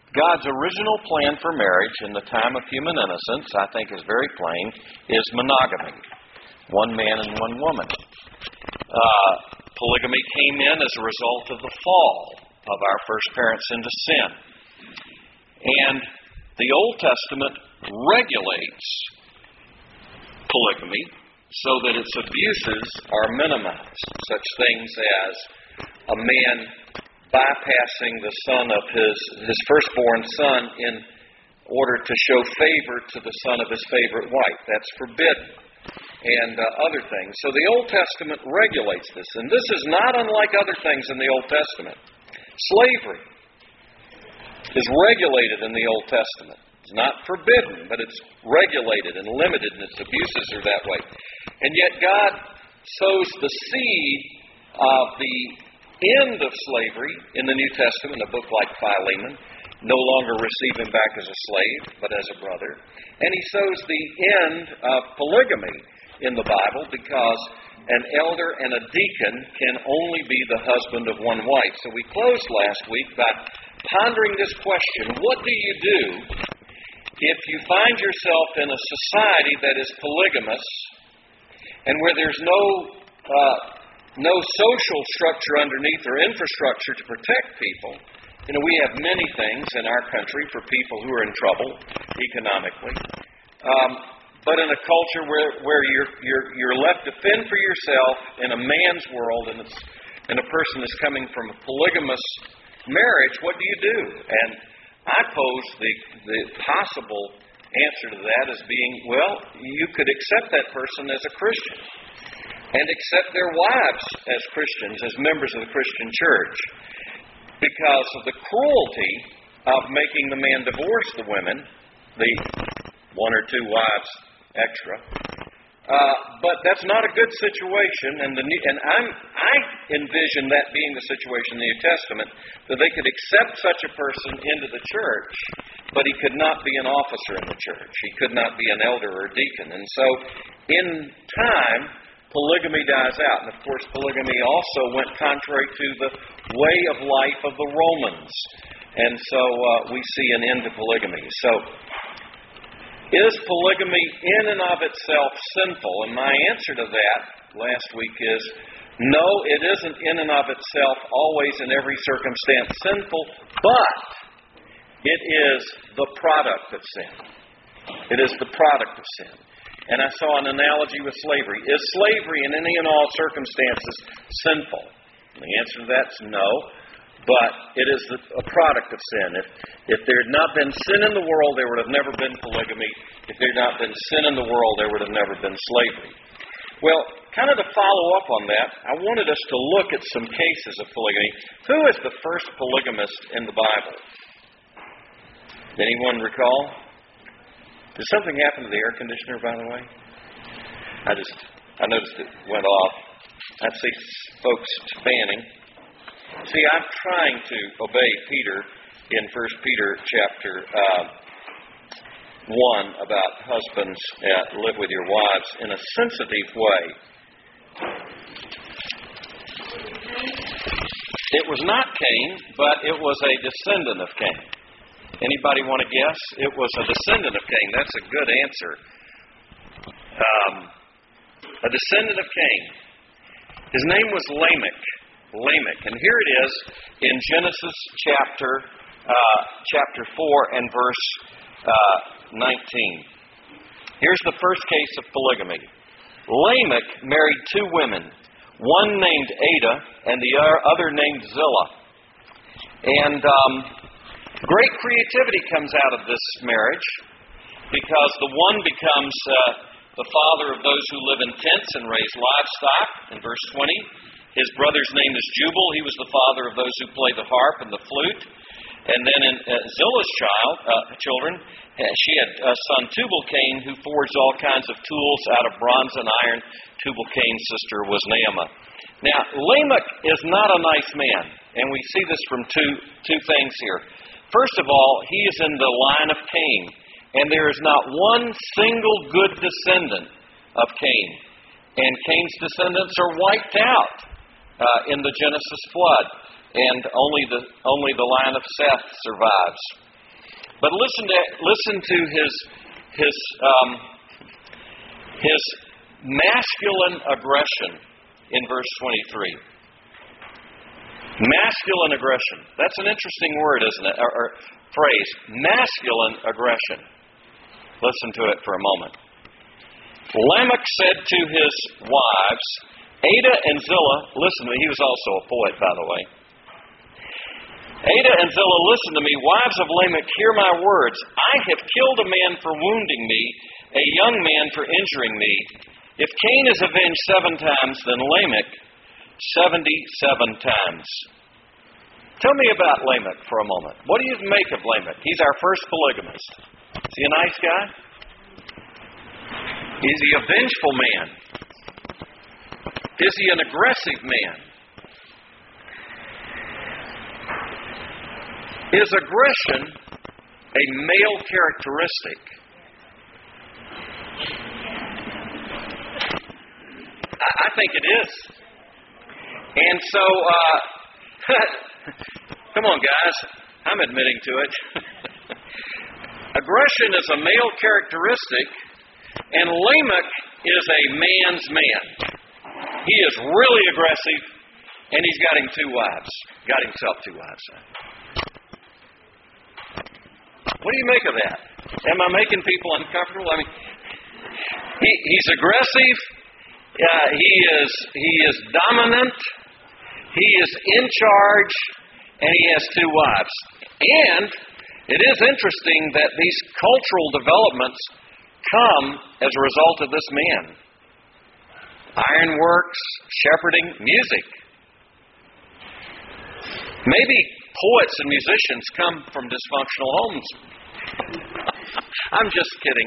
God's original plan for marriage in the time of human innocence, I think is very plain, is monogamy. One man and one woman. Polygamy came in as a result of the fall of our first parents into sin. And the Old Testament regulates polygamy so that its abuses are minimized. Such things as a man bypassing the son of his firstborn son in order to show favor to the son of his favorite wife. That's forbidden. And other things. So the Old Testament regulates this. And this is not unlike other things in the Old Testament. Slavery is regulated in the Old Testament. It's not forbidden, but it's regulated and limited, and its abuses are that way. And yet God sows the seed of the end of slavery in the New Testament, a book like Philemon, no longer receive him back as a slave, but as a brother. And he sows the end of polygamy in the Bible because an elder and a deacon can only be the husband of one wife. So we closed last week by pondering this question: what do you do if you find yourself in a society that is polygamous and where there's no social structure underneath or infrastructure to protect people? You know, we have many things in our country for people who are in trouble economically. But in a culture where you're left to fend for yourself in a man's world, and a person is coming from a polygamous marriage, what do you do? And I pose the possible answer to that as being, well, you could accept that person as a Christian and accept their wives as Christians, as members of the Christian church, because of the cruelty of making the man divorce the women, the one or two wives extra. But that's not a good situation, and I envision that being the situation in the New Testament, that they could accept such a person into the church, but he could not be an officer in the church. He could not be an elder or deacon. And so, in time, polygamy dies out. And of course, polygamy also went contrary to the way of life of the Romans. And so, we see an end to polygamy. So, is polygamy in and of itself sinful? And my answer to that last week is, no, it isn't in and of itself always in every circumstance sinful, but it is the product of sin. It is the product of sin. And I saw an analogy with slavery. Is slavery in any and all circumstances sinful? And the answer to that is no. But it is a product of sin. If there had not been sin in the world, there would have never been polygamy. If there had not been sin in the world, there would have never been slavery. Well, kind of to follow up on that, I wanted us to look at some cases of polygamy. Who is the first polygamist in the Bible? Anyone recall? Did something happen to the air conditioner, by the way? I noticed it went off. I see folks fanning. See, I'm trying to obey Peter in 1 Peter chapter 1 about husbands live with your wives in a sensitive way. It was not Cain, but it was a descendant of Cain. Anybody want to guess? It was a descendant of Cain. That's a good answer. A descendant of Cain. His name was Lamech. And here it is in Genesis chapter 4 and verse 19. Here's the first case of polygamy. Lamech married two women, one named Ada and the other named Zillah. And great creativity comes out of this marriage, because the one becomes the father of those who live in tents and raise livestock, in verse 20. His brother's name is Jubal. He was the father of those who play the harp and the flute. And then in Zillah's children, she had a son Tubal-Cain, who forged all kinds of tools out of bronze and iron. Tubal-Cain's sister was Naamah. Now, Lamech is not a nice man, and we see this from two things here. First of all, he is in the line of Cain, and there is not one single good descendant of Cain. And Cain's descendants are wiped out in the Genesis flood, and only the line of Seth survives. But listen to his masculine aggression in verse 23. Masculine aggression. That's an interesting word, isn't it? Or phrase. Masculine aggression. Listen to it for a moment. Lamech said to his wives, Adah and Zillah, listen to me. He was also a poet, by the way. Adah and Zillah, listen to me. Wives of Lamech, hear my words. I have killed a man for wounding me, a young man for injuring me. If Cain is avenged 7 times, then Lamech 77 times. Tell me about Lamech for a moment. What do you make of Lamech? He's our first polygamist. Is he a nice guy? Is he a vengeful man? Is he an aggressive man? Is aggression a male characteristic? I think it is. And so, come on, guys. I'm admitting to it. Aggression is a male characteristic, and Lamech is a man's man. He is really aggressive, and he's got him 2 wives. Got himself 2 wives. What do you make of that? Am I making people uncomfortable? I mean, he's aggressive. He is dominant. He is in charge, and he has 2 wives. And it is interesting that these cultural developments come as a result of this man. Ironworks, shepherding, music. Maybe poets and musicians come from dysfunctional homes. I'm just kidding.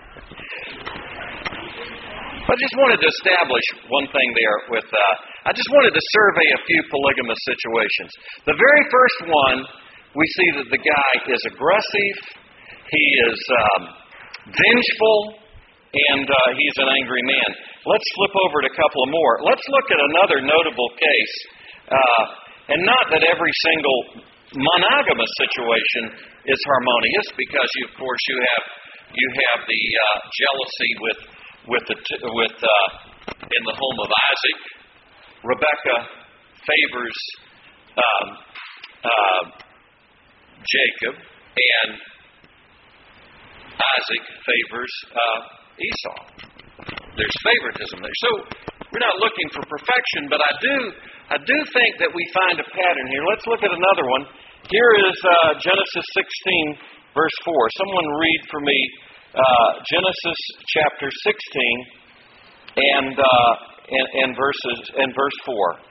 I just wanted to establish one thing there with, I just wanted to survey a few polygamous situations. The very first one, we see that the guy is aggressive, he is vengeful, and he's an angry man. Let's flip over to a couple of more. Let's look at another notable case. And not that every single monogamous situation is harmonious, because of course you have the jealousy in the home of Isaac. Rebekah favors Jacob, and Isaac favors Esau. There's favoritism there. So we're not looking for perfection, but I do think that we find a pattern here. Let's look at another one. Here is Genesis 16, verse 4. Someone read for me Genesis chapter 16 and verse 4.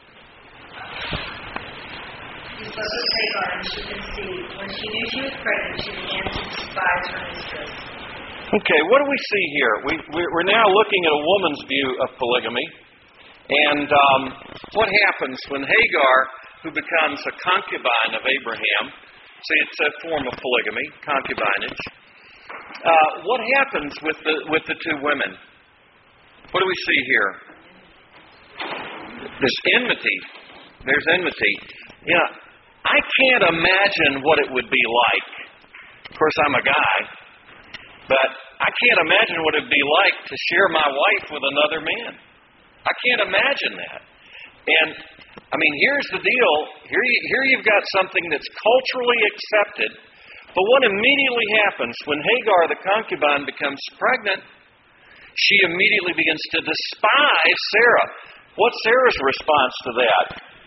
He spoke of Hagar, and she conceived. When she knew she was pregnant, she began to despise her mistress. Okay, what do we see here? We're now looking at a woman's view of polygamy. And what happens when Hagar, who becomes a concubine of Abraham, see, it's a form of polygamy, concubinage. What happens with the 2 women? What do we see here? There's enmity. There's enmity. You know, I can't imagine what it would be like. Of course, I'm a guy. But I can't imagine what it would be like to share my wife with another man. I can't imagine that. And, I mean, here's the deal. Here you've got something that's culturally accepted. But what immediately happens when Hagar, the concubine, becomes pregnant, she immediately begins to despise Sarah. What's Sarah's response to that?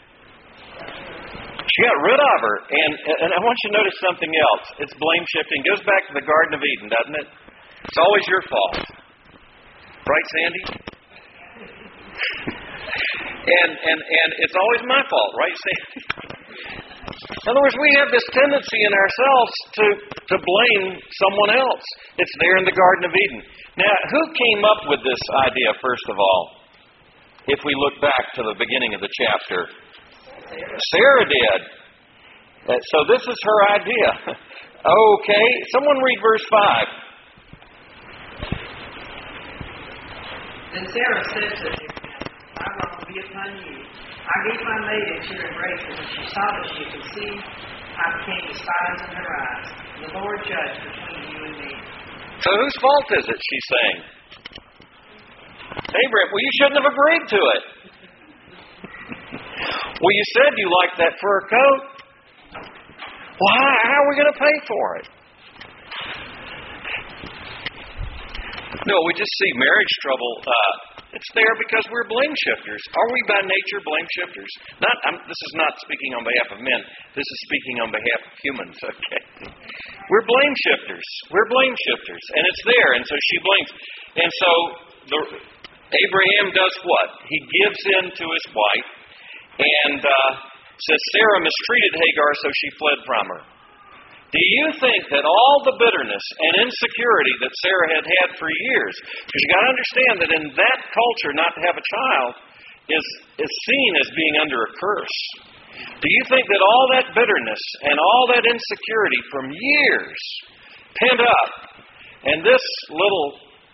She got rid of her. And I want you to notice something else. It's blame shifting. It goes back to the Garden of Eden, doesn't it? It's always your fault. Right, Sandy? and it's always my fault, right, Sandy? In other words, we have this tendency in ourselves to blame someone else. It's there in the Garden of Eden. Now, who came up with this idea, first of all? If we look back to the beginning of the chapter. Sarah did. So this is her idea. Okay, someone read verse 5. Then Sarah said to him, "My wrong will be upon you. I gave my maid into your embrace, and when she saw that she had conceived, I became despised in her eyes. The Lord So whose fault is it, she's saying? Abraham, well, you shouldn't have agreed to it. Well, you said you liked that fur coat. Well, how are we going to pay for it? No, we just see marriage trouble. It's there because we're blame shifters. Are we by nature blame shifters? This is not speaking on behalf of men. This is speaking on behalf of humans. Okay, we're blame shifters. We're blame shifters, and it's there. And so she blames. And so Abraham does what? He gives in to his wife, and says Sarah mistreated Hagar, so she fled from her. Do you think that all the bitterness and insecurity that Sarah had had for years, because you've got to understand that in that culture, not to have a child is seen as being under a curse. Do you think that all that bitterness and all that insecurity from years pent up, and this little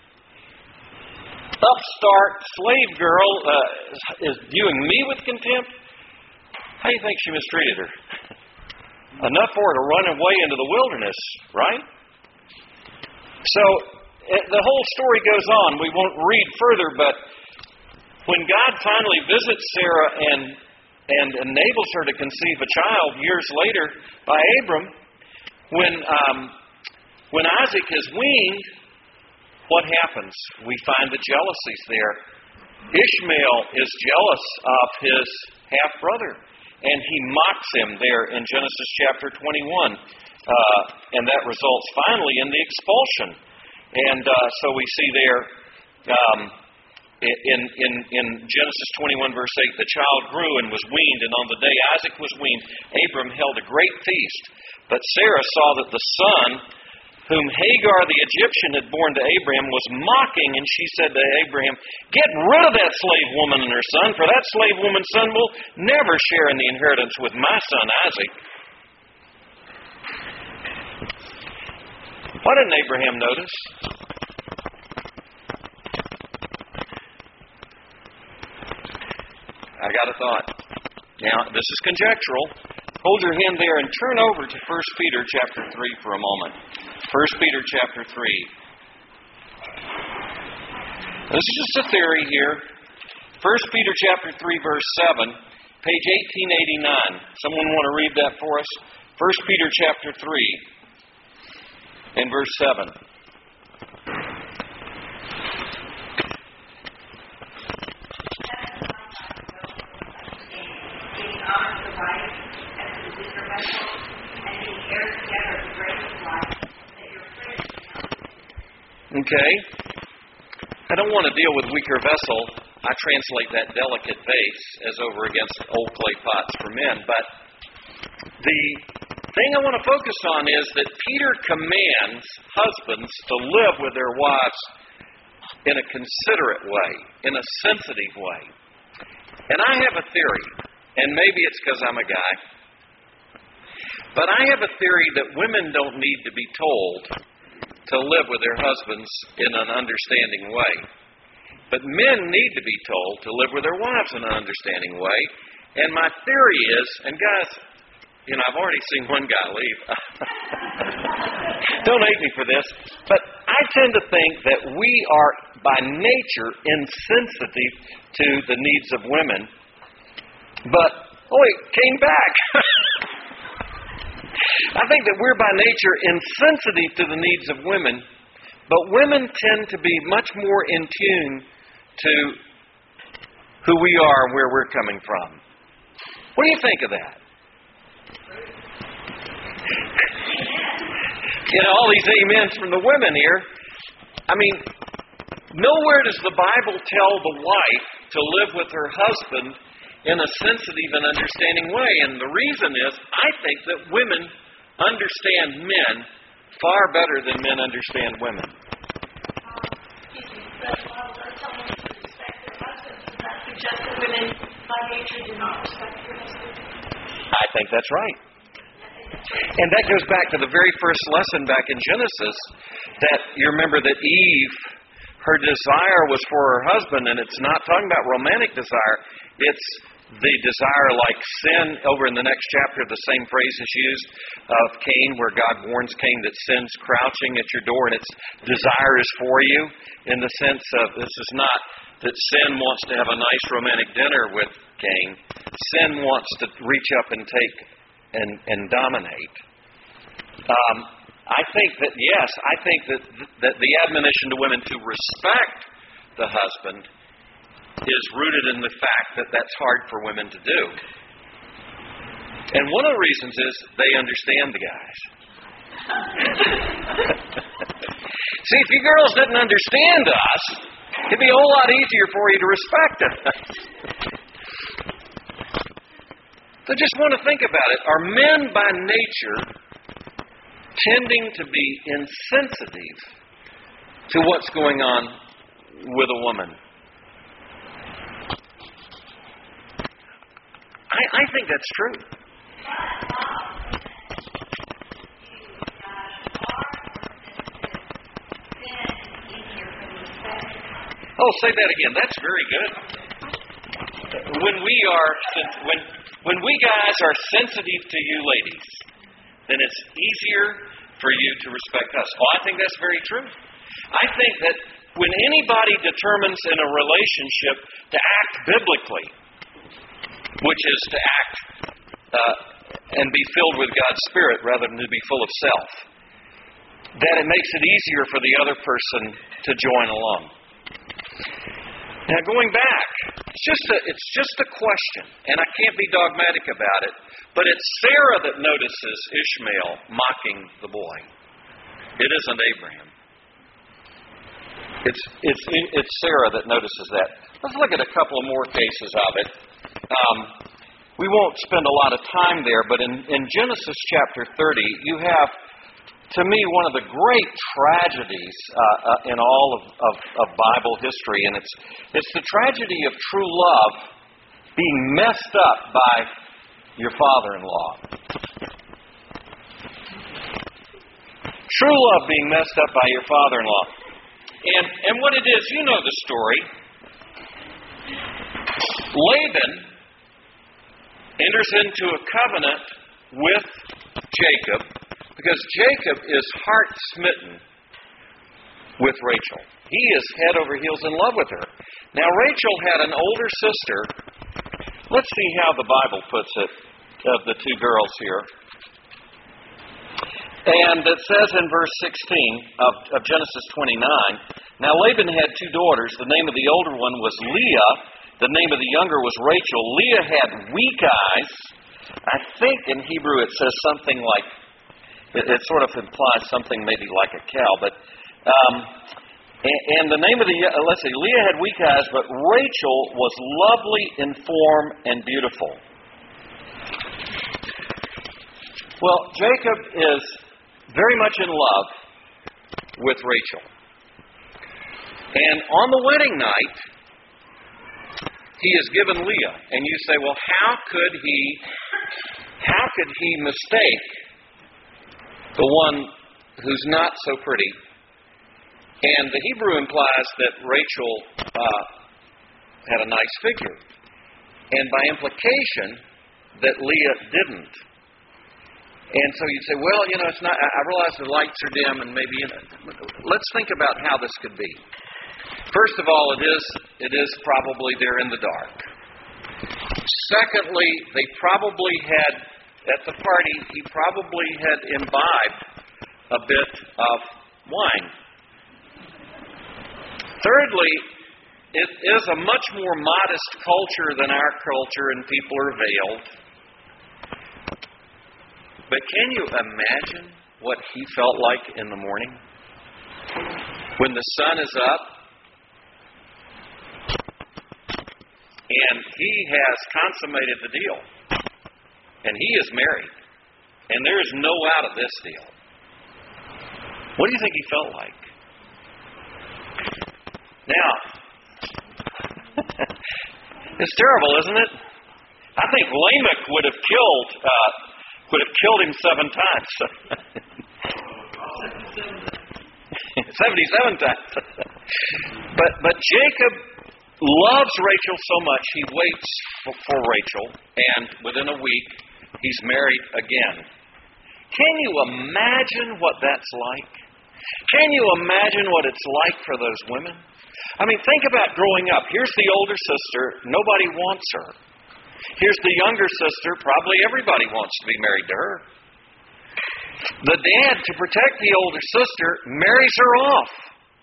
upstart slave girl is viewing me with contempt? How do you think she mistreated her? Enough for her to run away into the wilderness, right? So the whole story goes on. We won't read further, but when God finally visits Sarah and enables her to conceive a child years later by Abram, when Isaac is weaned, what happens? We find the jealousies there. Ishmael is jealous of his half-brother. And he mocks him there in Genesis chapter 21. And that results finally in the expulsion. And so we see there in Genesis 21 verse 8, the child grew and was weaned, and on the day Isaac was weaned, Abram held a great feast. But Sarah saw that the son whom Hagar the Egyptian had borne to Abraham was mocking, and she said to Abraham, "Get rid of that slave woman and her son, for that slave woman's son will never share in the inheritance with my son Isaac." What didn't Abraham notice? I got a thought. Now, this is conjectural. Hold your hand there and turn over to 1 Peter chapter 3 for a moment. 1 Peter chapter 3. This is just a theory here. 1 Peter chapter 3 verse 7, page 1889. Someone want to read that for us? 1 Peter chapter 3 and verse 7. Okay. I don't want to deal with weaker vessel. I translate that delicate vase as over against old clay pots for men. But the thing I want to focus on is that Peter commands husbands to live with their wives in a considerate way, in a sensitive way. And I have a theory, and maybe it's because I'm a guy, but I have a theory that women don't need to be told to live with their husbands in an understanding way. But men need to be told to live with their wives in an understanding way. And my theory is, and guys, I've already seen one guy leave. Don't hate me for this, but I tend to think that we are by nature insensitive to the needs of women. But, it came back. I think that we're by nature insensitive to the needs of women, but women tend to be much more in tune to who we are and where we're coming from. What do you think of that? All these amens from the women here. I mean, nowhere does the Bible tell the wife to live with her husband in a sensitive and understanding way. And the reason is, I think that women understand men far better than men understand women. I think that's right. And that goes back to the very first lesson back in Genesis, that you remember that Eve, her desire was for her husband, and it's not talking about romantic desire. It's the desire like sin. Over in the next chapter, the same phrase is used of Cain, where God warns Cain that sin's crouching at your door and its desire is for you, in the sense of this is not that sin wants to have a nice romantic dinner with Cain. Sin wants to reach up and take and dominate. I think that the admonition to women to respect the husband is rooted in the fact that that's hard for women to do. And one of the reasons is they understand the guys. See, if you girls didn't understand us, it'd be a whole lot easier for you to respect us. So just want to think about it. Are men by nature tending to be insensitive to what's going on with a woman? I think that's true. Oh, say that again. That's very good. When we guys are sensitive to you ladies, then it's easier for you to respect us. Oh, I think that's very true. I think that when anybody determines in a relationship to act biblically, which is to act and be filled with God's Spirit rather than to be full of self, that it makes it easier for the other person to join along. Now, going back, it's just a question, and I can't be dogmatic about it, but it's Sarah that notices Ishmael mocking the boy. It isn't Abraham. It's Sarah that notices that. Let's look at a couple of more cases of it. We won't spend a lot of time there, but in Genesis chapter 30, you have, to me, one of the great tragedies in all of Bible history, and it's the tragedy of true love being messed up by your father-in-law. True love being messed up by your father-in-law. And what it is, you know the story. Laban enters into a covenant with Jacob because Jacob is heart-smitten with Rachel. He is head over heels in love with her. Now, Rachel had an older sister. Let's see how the Bible puts it, of the two girls here. And it says in verse 16 of Genesis 29, now Laban had two daughters. The name of the older one was Leah. The name of the younger was Rachel. Leah had weak eyes. I think in Hebrew it says something like, it sort of implies something maybe like a cow. But and the name of the, let's see, Leah had weak eyes, but Rachel was lovely in form and beautiful. Well, Jacob is very much in love with Rachel. And on the wedding night, he is given Leah. And you say, well, how could he mistake the one who's not so pretty? And the Hebrew implies that Rachel had a nice figure. And by implication, that Leah didn't. And so you'd say, well, it's not, I realize the lights are dim and maybe, let's think about how this could be. First of all, it is probably they're in the dark. Secondly, they probably had, at the party, he probably had imbibed a bit of wine. Thirdly, it is a much more modest culture than our culture, and people are veiled. But can you imagine what he felt like in the morning? When the sun is up, and he has consummated the deal. And he is married. And there is no out of this deal. What do you think he felt like? Now, it's terrible, isn't it? I think Lamech would have killed him 7 times. 77 times. But Jacob loves Rachel so much, he waits for Rachel, and within a week, he's married again. Can you imagine what that's like? Can you imagine what it's like for those women? I mean, think about growing up. Here's the older sister. Nobody wants her. Here's the younger sister. Probably everybody wants to be married to her. The dad, to protect the older sister, marries her off.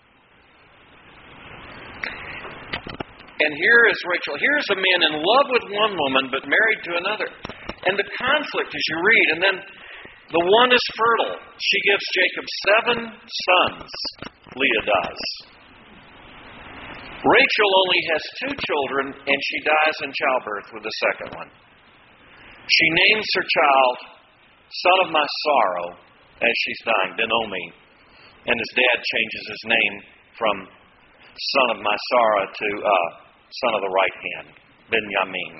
And here is Rachel. Here's a man in love with one woman, but married to another. And the conflict as you read. And then the one is fertile. She gives Jacob 7 sons, Leah does. Rachel only has 2 children, and she dies in childbirth with the second one. She names her child Son of My Sorrow as she's dying, Ben-Omi. And his dad changes his name from Son of My Sorrow to Son of the Right Hand, Benjamin.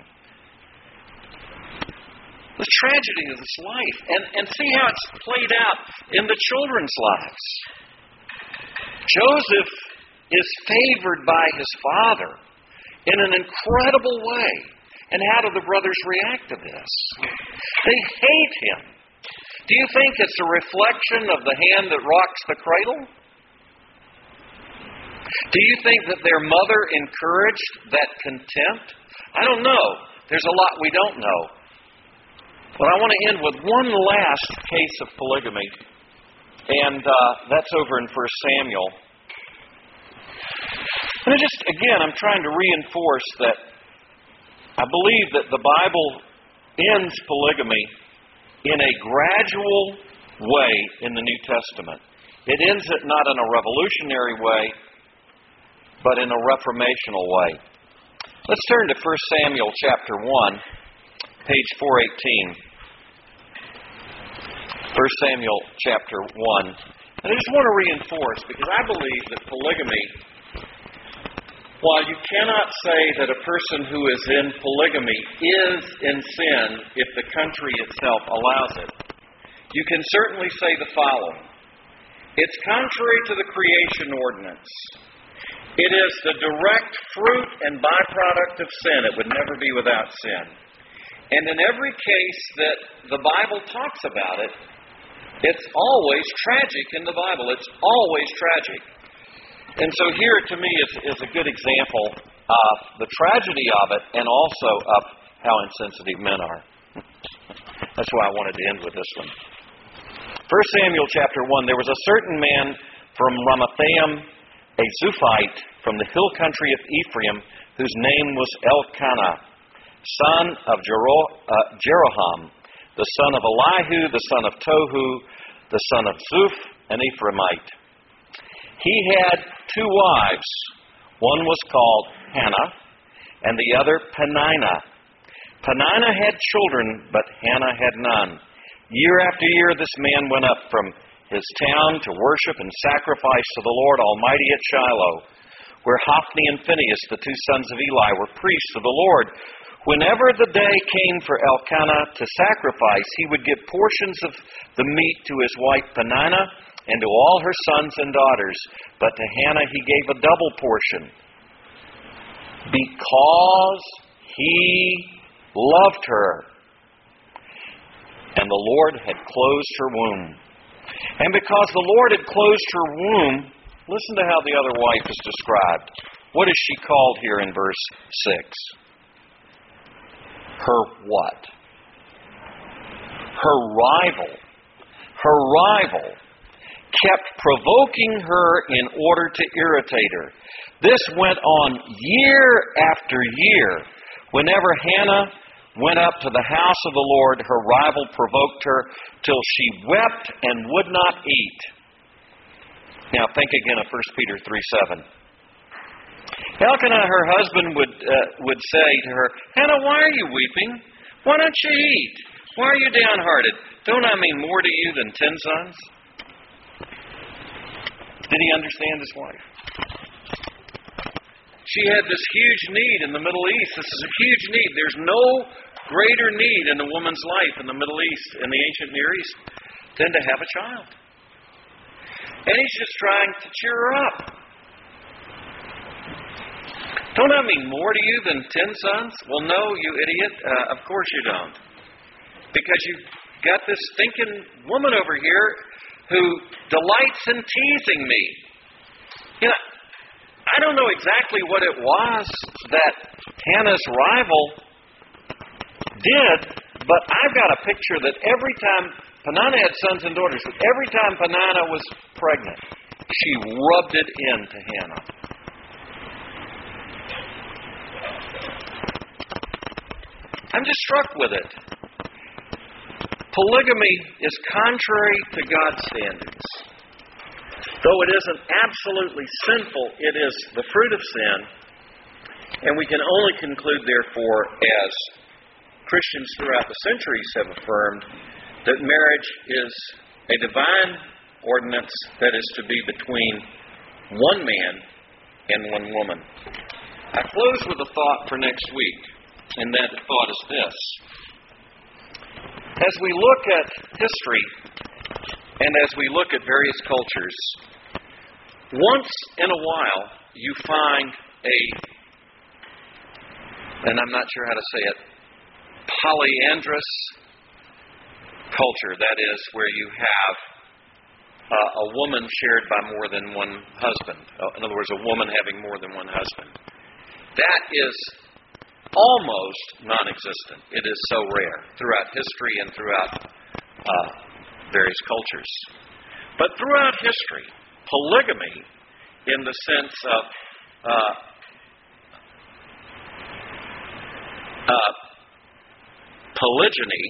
The tragedy of this life. And see how it's played out in the children's lives. Joseph is favored by his father in an incredible way. And how do the brothers react to this? They hate him. Do you think it's a reflection of the hand that rocks the cradle? Do you think that their mother encouraged that contempt? I don't know. There's a lot we don't know. But I want to end with one last case of polygamy. And that's over in 1 Samuel. And I'm trying to reinforce that I believe that the Bible ends polygamy in a gradual way in the New Testament. It ends it not in a revolutionary way, but in a reformational way. Let's turn to 1 Samuel chapter 1, page 418. 1 Samuel chapter 1. And I just want to reinforce, because I believe that polygamy, while you cannot say that a person who is in polygamy is in sin if the country itself allows it, you can certainly say the following. It's contrary to the creation ordinance. It is the direct fruit and byproduct of sin. It would never be without sin. And in every case that the Bible talks about it, it's always tragic in the Bible. It's always tragic. And so here, to me, is a good example of the tragedy of it and also of how insensitive men are. That's why I wanted to end with this one. 1 Samuel chapter 1, there was a certain man from Ramathaim, a Zuphite, from the hill country of Ephraim, whose name was Elkanah, son of Jeroham, the son of Elihu, the son of Tohu, the son of Zuph, an Ephraimite. He had 2 wives. One was called Hannah, and the other Peninnah. Peninnah had children, but Hannah had none. Year after year, this man went up from his town to worship and sacrifice to the Lord Almighty at Shiloh, where Hophni and Phinehas, the 2 sons of Eli, were priests of the Lord. Whenever the day came for Elkanah to sacrifice, he would give portions of the meat to his wife Peninnah and to all her sons and daughters. But to Hannah he gave a double portion, because he loved her, and the Lord had closed her womb. And because the Lord had closed her womb, listen to how the other wife is described. What is she called here in verse 6? Her what? Her rival. Her rival kept provoking her in order to irritate her. This went on year after year. Whenever Hannah went up to the house of the Lord, her rival provoked her till she wept and would not eat. Now think again of 1 Peter 3:7. Elkanah, her husband, would say to her, Hannah, why are you weeping? Why don't you eat? Why are you downhearted? Don't I mean more to you than 10 sons? Did he understand his wife? She had this huge need in the Middle East. This is a huge need. There's no greater need in a woman's life in the Middle East, in the ancient Near East, than to have a child. And he's just trying to cheer her up. Don't I mean more to you than 10 sons? Well, no, you idiot. Of course you don't. Because you've got this stinking woman over here who delights in teasing me. You know, I don't know exactly what it was that Hannah's rival did, but I've got a picture that every time Peninnah had sons and daughters, but every time Peninnah was pregnant, she rubbed it into Hannah. I'm just struck with it. Polygamy is contrary to God's standards. Though it isn't absolutely sinful, it is the fruit of sin. And we can only conclude, therefore, as Christians throughout the centuries have affirmed, that marriage is a divine ordinance that is to be between one man and one woman. I close with a thought for next week, and that thought is this. As we look at history, and as we look at various cultures, once in a while you find and I'm not sure how to say it, polyandrous culture. That is, where you have a woman shared by more than one husband. In other words, a woman having more than one husband. That is almost non-existent. It is so rare throughout history and throughout various cultures. But throughout history, polygamy, in the sense of polygyny,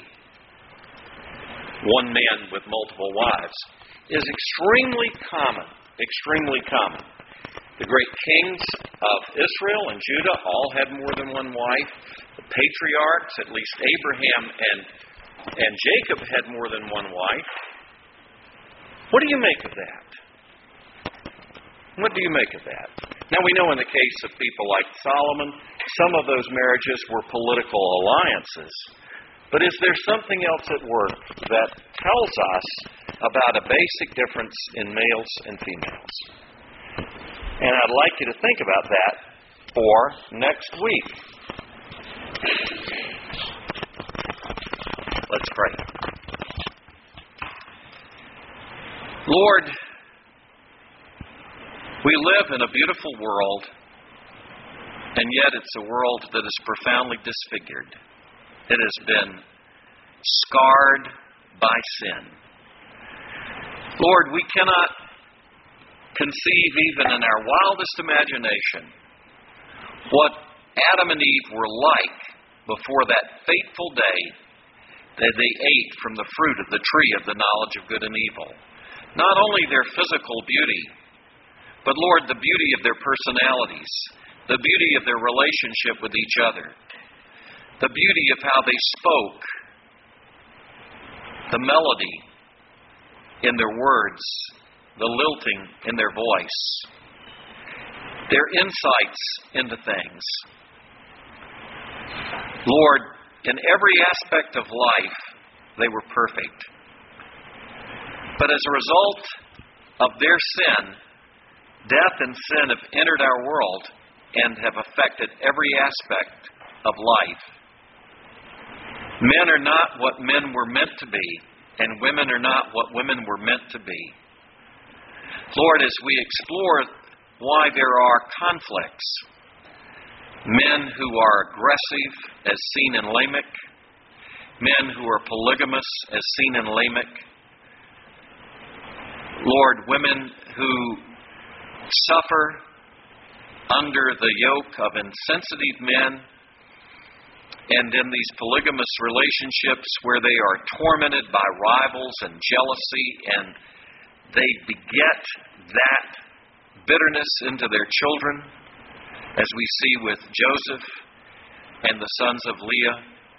one man with multiple wives, is extremely common. Extremely common. The great kings of Israel and Judah all had more than one wife. The patriarchs, at least Abraham and Jacob, had more than one wife. What do you make of that? What do you make of that? Now, we know in the case of people like Solomon, some of those marriages were political alliances. But is there something else at work that tells us about a basic difference in males and females? And I'd like you to think about that for next week. Let's pray. Lord, we live in a beautiful world, and yet it's a world that is profoundly disfigured. It has been scarred by sin. Lord, we cannot conceive even in our wildest imagination what Adam and Eve were like before that fateful day that they ate from the fruit of the tree of the knowledge of good and evil. Not only their physical beauty, but Lord, the beauty of their personalities, the beauty of their relationship with each other, the beauty of how they spoke, the melody in their words, the lilting in their voice, their insights into things. Lord, in every aspect of life, they were perfect. But as a result of their sin, death and sin have entered our world and have affected every aspect of life. Men are not what men were meant to be, and women are not what women were meant to be. Lord, as we explore why there are conflicts, men who are aggressive, as seen in Lamech, men who are polygamous, as seen in Lamech, Lord, women who suffer under the yoke of insensitive men, and in these polygamous relationships where they are tormented by rivals and jealousy, and they beget that bitterness into their children, as we see with Joseph and the sons of Leah.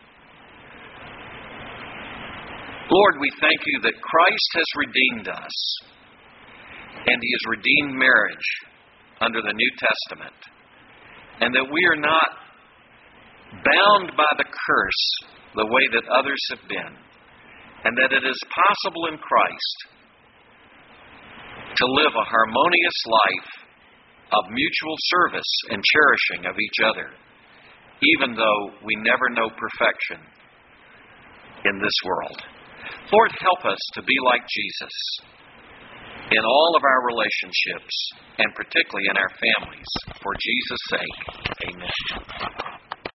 Lord, we thank you that Christ has redeemed us, and He has redeemed marriage under the New Testament, and that we are not bound by the curse the way that others have been, and that it is possible in Christ to live a harmonious life of mutual service and cherishing of each other, even though we never know perfection in this world. Lord, help us to be like Jesus in all of our relationships, and particularly in our families. For Jesus' sake, amen.